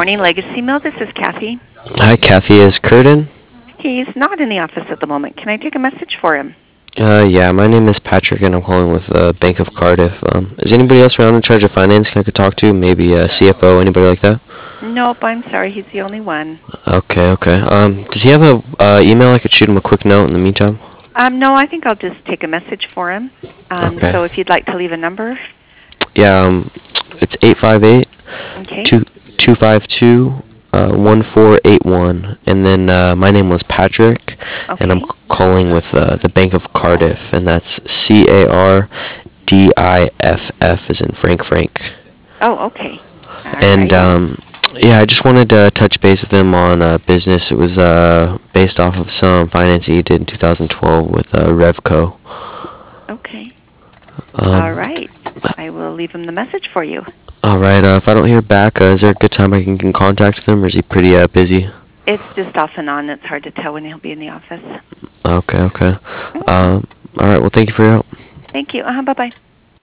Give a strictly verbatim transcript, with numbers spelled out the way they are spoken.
morning, Legacy Mill. This is Kathy. Hi, Kathy. Is Kurt in? He's not in the office at the moment. Can I take a message for him? Uh, yeah, my name is Patrick, and I'm calling with uh, Bank of Cardiff. Um, is anybody else around in charge of finance I could talk to? Maybe uh, C F O, anybody like that? Nope, I'm sorry. He's the only one. Okay, okay. Um, does he have a uh, email I could shoot him a quick note in the meantime? Um, no, I think I'll just take a message for him. Um, Okay. So if you'd like to leave a number. Yeah, um, it's eight five eight, Okay. two five two, one four eight one. And then uh, my name was Patrick, and I'm Okay. c- calling with uh, the Bank of Cardiff, and that's C A R D I F F as in Frank Frank. Oh, okay. All And right. um, yeah, I just wanted to touch base with him on uh, business. It was uh, based off of some financing he did in two thousand twelve with uh, Revco. Okay. All Um, right. I will leave him the message for you. all right. Uh, if I don't hear back, uh, is there a good time I can get in contact with him, or is he pretty uh, busy? It's just off and on. It's hard to tell when he'll be in the office. Okay, okay. Mm. Um, all right. Well, thank you for your help. Thank you. Uh-huh. Bye-bye.